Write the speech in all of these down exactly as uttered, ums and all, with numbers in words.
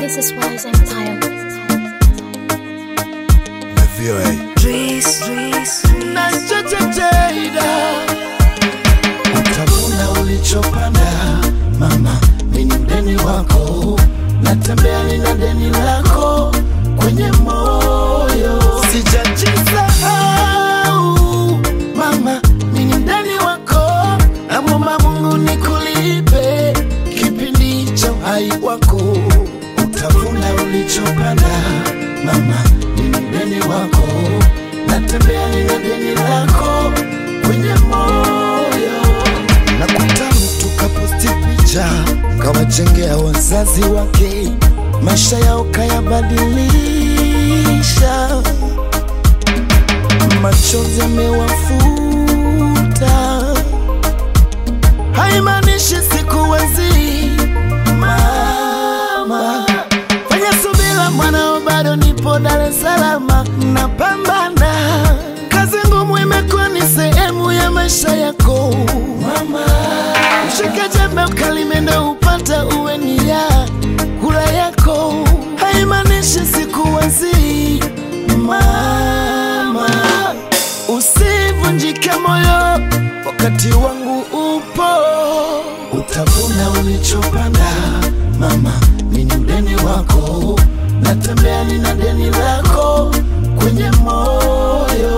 This is Wise Empire. The V O A. Dries, Dries, Dries. Na chechecheida utavuna ulichopanda. Mama, mimi mdeni wako, natembea nina deni lako kwenye moyo. Sijajisahau mama, mimi mdeni wako, naomba Mungu nikulipe kipindi cha uhai wako. Utavuna ulichopanda. Mama, mimi mdeni wako, natembea nina deni lako kwenye moyo. Nakuta mtu kaposti picha, kawajengea wazazi wake, maisha yao kayabadilisha, machozi yamewafuta. Haimaanishi sikuwezi mama, fanya subira mwanao, bado nipo Dar es Salaam napambana. Kazi ngumu imekuwa ni sehemu ya maisha yako mama. Shika jembe ukalime ndo upata uweni ya kula yako. Haimaanishi sikuwezi mama, usivunjike moyo, wakati wangu upo. Utavuna ulichopanda. Mama, mimi mdeni wako, natembea nina deni lako kwenye moyo.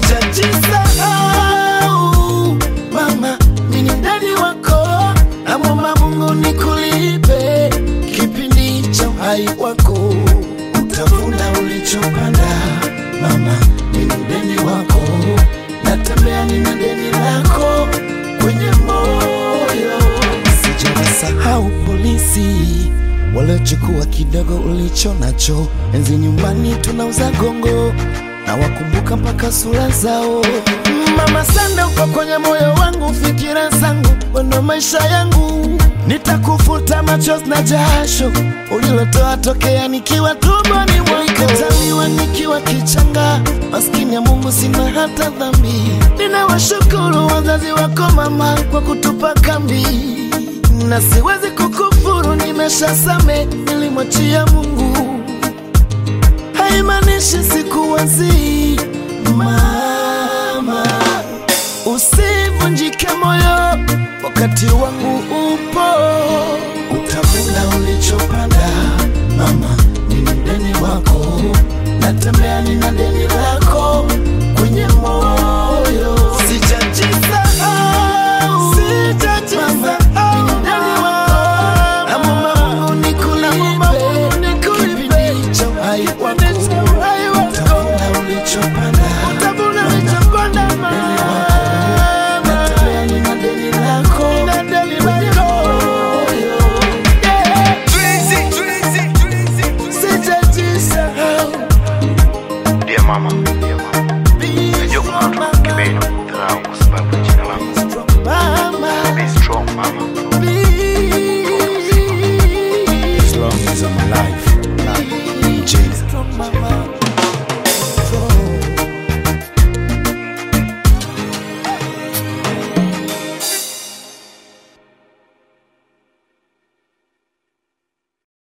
Sijajisahau mama, mimi mdeni wako, naomba Mungu nikulipe kipindi cha uhai wako. Utavuna ulichopanda. Mama, mimi mdeni wako, natembea nina deni lako kwenye moyo. Sijasahau polisi waliochukua kidogo ulicho nacho. Enzi nyumbani tunauza gongo, na wakumbuka mpaka sura zao. Mama sana, uko kwenye moyo wangu, fikira zangu, wendo maisha yangu. Nitakufuta machozi na jasho ulilotoa tokea nikiwa tumboni mwako. Nikataliwa nikiwa kichanga, maskini ya Mungu sina hata dhambi. Ninawashukuru wazazi wako mama kwa kutupa kambi, na siwezi kukufuru, nimeshasame, nilimwachia Mungu. Haimaanishi sikuwezi mama, usivunjike moyo, wakati wangu upo. Utavuna ulichopanda. Mama, mimi mdeni wako, natembea nina deni